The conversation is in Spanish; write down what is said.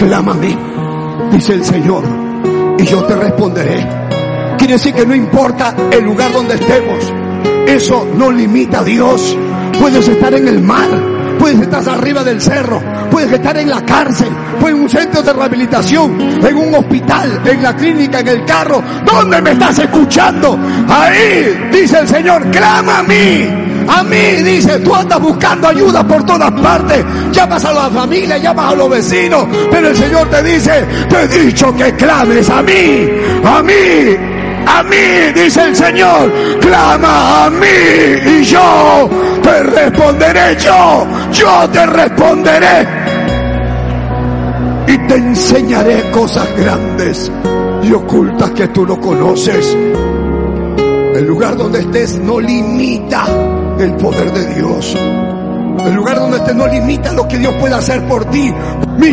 clama a mí, dice el Señor, y yo te responderé. Quiere decir que no importa el lugar donde estemos, eso no limita a Dios. Puedes estar en el mar, puedes estar arriba del cerro, puedes estar en la cárcel, puedes en un centro de rehabilitación, en un hospital, en la clínica, en el carro. ¿Dónde me estás escuchando? Ahí, dice el Señor, clama a mí. A mí, dice, tú andas buscando ayuda por todas partes, llamas a la familia, llamas a los vecinos, pero el Señor te dice, te he dicho que clames a mí, dice el Señor, clama a mí y yo te responderé, yo te responderé y te enseñaré cosas grandes y ocultas que tú no conoces. El lugar donde estés no limita el poder de Dios. El lugar donde estés no limita lo que Dios puede hacer por ti.